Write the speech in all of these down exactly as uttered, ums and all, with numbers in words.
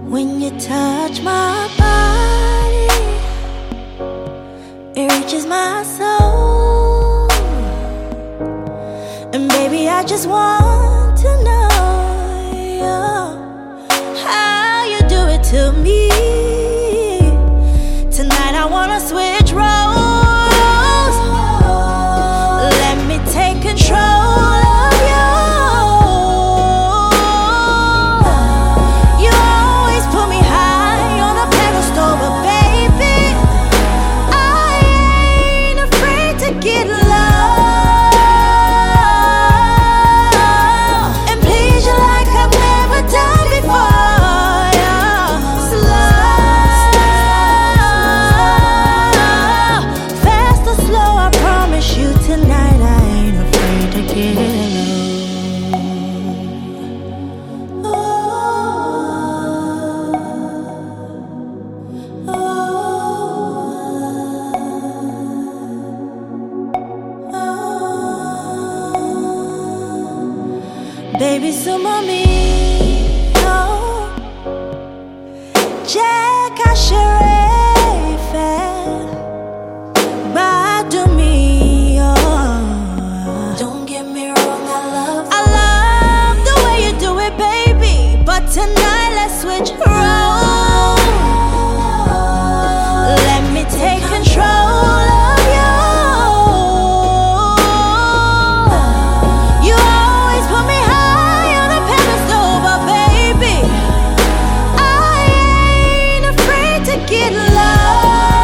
When you touch my body, it reaches my soul. And baby, I just want to know you, how you do it to me. Tonight I wanna switch roles. Let me take control of you. You always put me high on a pedestal, but baby, I ain't afraid to get low and please you like I've never done before. Yeah. Slow, fast or slow, I promise you tonight I ain't afraid to get low. Baby, súmo mío, jẹ́ ká ṣeré ìfẹ́, gbádùn mi, oh. Don't get me wrong, I love I love the way you do it, baby. But tonight let's switch roles. Let me take control of you. You always put me high on a pedestal, but baby, I ain't afraid to get low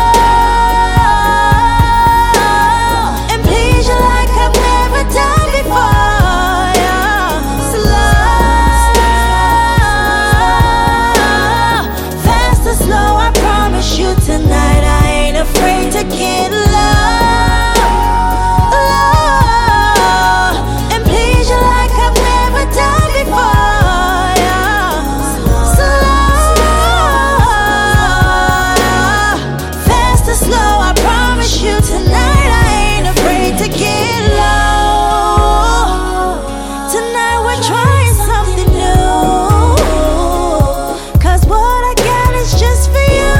and please you like I've never done before. Yeah. Slow, fast or slow, I promise you tonight I ain't afraid to get low, low, and please you like I've never done before. Yeah. Slow, fast or slow, I promise you tonight I ain't afraid to get low. Tonight we're trying something new, 'cause what I got is just for you.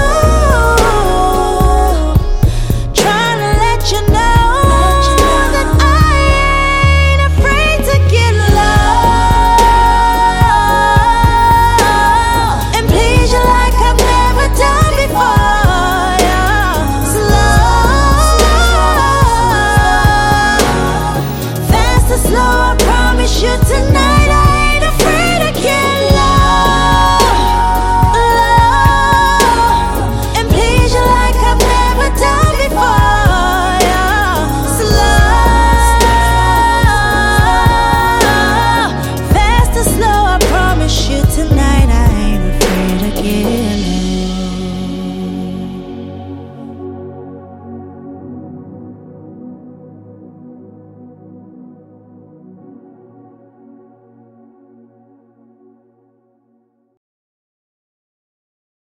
Trying to let you know that I ain't afraid to get low and please you like I've never done before. Yeah. Slow, fast or slow, I promise you tonight